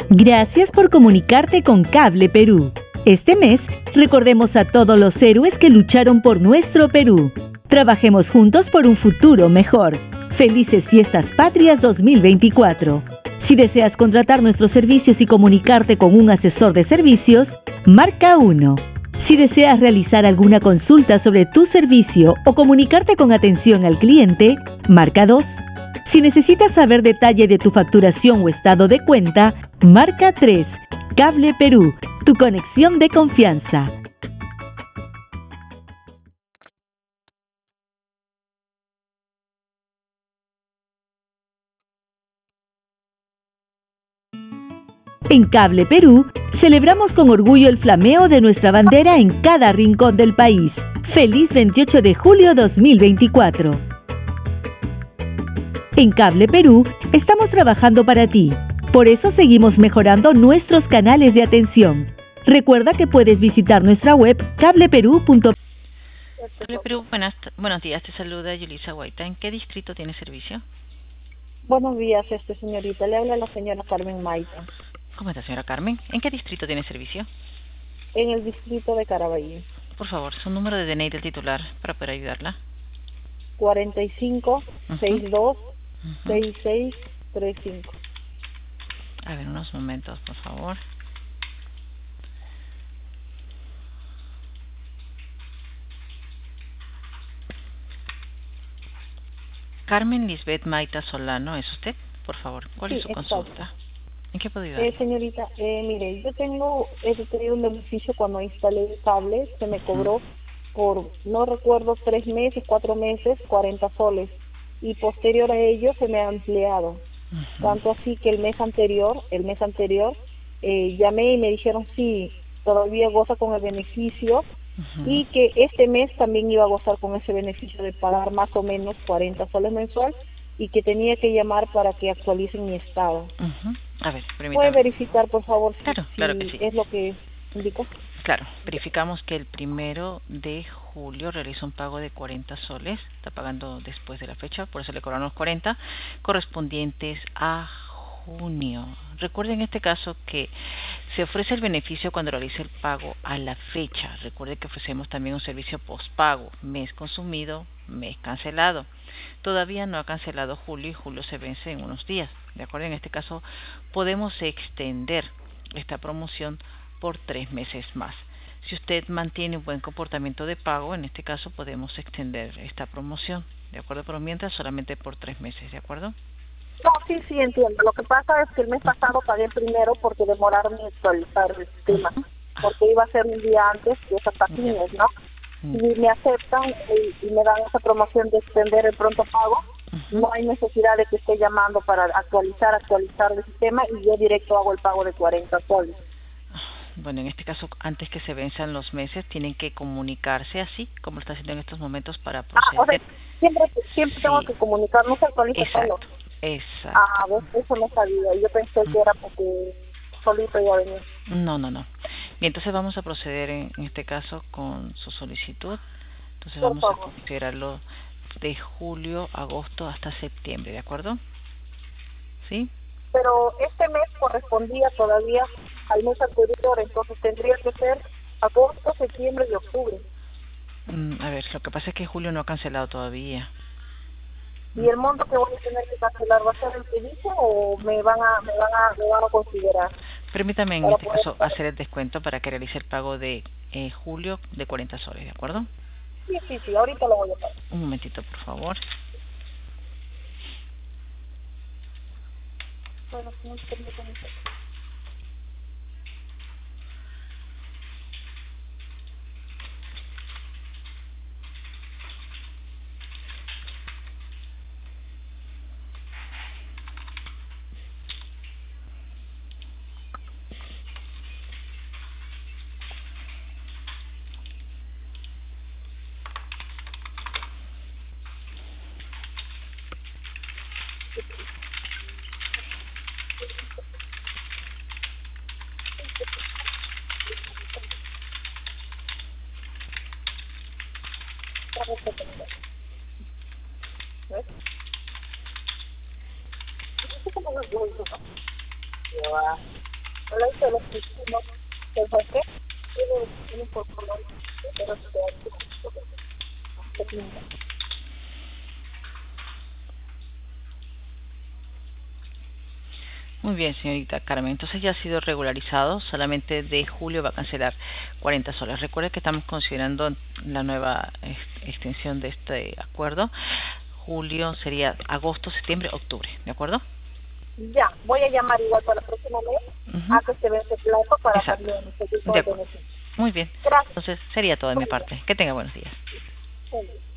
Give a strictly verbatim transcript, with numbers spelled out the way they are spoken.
Gracias por comunicarte con Cable Perú. Este mes, recordemos a todos los héroes que lucharon por nuestro Perú. Trabajemos juntos por un futuro mejor. Felices Fiestas Patrias dos mil veinticuatro. Si deseas contratar nuestros servicios y comunicarte con un asesor de servicios, marca uno. Si deseas realizar alguna consulta sobre tu servicio o comunicarte con atención al cliente, marca dos. Si necesitas saber detalle de tu facturación o estado de cuenta, marca tres. Cable Perú, tu conexión de confianza. En Cable Perú, celebramos con orgullo el flameo de nuestra bandera en cada rincón del país. ¡Feliz veintiocho de julio dos mil veinticuatro! En Cable Perú, estamos trabajando para ti. Por eso seguimos mejorando nuestros canales de atención. Recuerda que puedes visitar nuestra web cableperú punto com. Cable Perú, buenas, buenos días, te saluda Yulisa Guaita. ¿En qué distrito tiene servicio? Buenos días, este señorita. Le habla la señora Carmen Maita. ¿Cómo está, señora Carmen? ¿En qué distrito tiene servicio? En el distrito de Caraballo. Por favor, su número de D N I del titular para poder ayudarla. cuarenta y cinco, sesenta y dos, sesenta y seis, treinta y cinco. A ver, unos momentos, por favor. Carmen Lisbeth Maita Solano, ¿es usted? Por favor, ¿cuál Sí, es su exacto. consulta? ¿En qué puedo ayudar? Eh, señorita, eh, mire, yo tengo, he tenido un beneficio cuando instalé el cable, se me cobró por, no recuerdo, tres meses, cuatro meses, cuarenta soles. Y posterior a ello se me ha ampliado. Uh-huh. Tanto así que el mes anterior, el mes anterior, eh, llamé y me dijeron sí, todavía goza con el beneficio. Uh-huh. Y que este mes también iba a gozar con ese beneficio de pagar más o menos cuarenta soles mensual y que tenía que llamar para que actualicen mi estado. Uh-huh. A ver, permítame. ¿Puede verificar, por favor, si, Claro, claro que sí. es lo que indicó? Claro, verificamos que el primero de julio realizó un pago de cuarenta soles, está pagando después de la fecha, por eso le cobraron los cuarenta, correspondientes a junio. Recuerde en este caso que se ofrece el beneficio cuando realice el pago a la fecha. Recuerde que ofrecemos también un servicio postpago, mes consumido, mes cancelado. Todavía no ha cancelado julio y julio se vence en unos días. De acuerdo, en este caso podemos extender esta promoción por tres meses más. Si usted mantiene un buen comportamiento de pago, en este caso podemos extender esta promoción, ¿de acuerdo? Pero mientras solamente por tres meses, ¿de acuerdo? No, sí, sí, entiendo. Lo que pasa es que el mes pasado pagué primero porque demoraron en actualizar el sistema, porque iba a ser un día antes que esas páginas, ¿no? Y me aceptan y, y me dan esa promoción de extender el pronto pago. Uh-huh. No hay necesidad de que esté llamando para actualizar, actualizar el sistema y yo directo hago el pago de cuarenta soles. Bueno, en este caso, antes que se venzan los meses, tienen que comunicarse así, como lo está haciendo en estos momentos, para proceder. Ah, o sea, siempre, siempre sí. tengo que comunicar, no se actualiza Exacto, solo. Exacto. Ah, ¿ves? Eso no sabía. Yo pensé que era porque solito iba a venir. No, no, no. Bien, entonces vamos a proceder en, en este caso con su solicitud. Entonces Por vamos favor. a considerarlo de julio, agosto hasta septiembre, ¿de acuerdo? ¿Sí? Pero este mes correspondía todavía al mes anterior, entonces tendría que ser agosto, septiembre y octubre. Mm, a ver, lo que pasa es que julio no ha cancelado todavía. ¿Y el monto que voy a tener que cancelar va a ser el que dice o me van a me van a, me van a considerar? Permítame en Para este poder caso estar... hacer el descuento para que realice el pago de eh, julio de cuarenta soles, ¿de acuerdo? Sí, sí, sí, ahorita lo voy a pagar. Un momentito, por favor. Bueno, no permítame. ¿Ves? No sé cómo lo voy, ¿no? Ya va. Hola, se los hicimos. ¿Qué fue qué? Tiene por color, pero se ve aquí. Muy bien, señorita Carmen. Entonces ya ha sido regularizado. Solamente de julio va a cancelar cuarenta soles. Recuerde que estamos considerando la nueva extensión de este acuerdo. Julio sería agosto, septiembre, octubre. ¿De acuerdo? Ya, voy a llamar igual para el próximo mes uh-huh. a que se vence el plazo para también seguir con el beneficio. Muy bien. Gracias. Entonces sería todo de mi parte. Que tenga buenos días. Sí.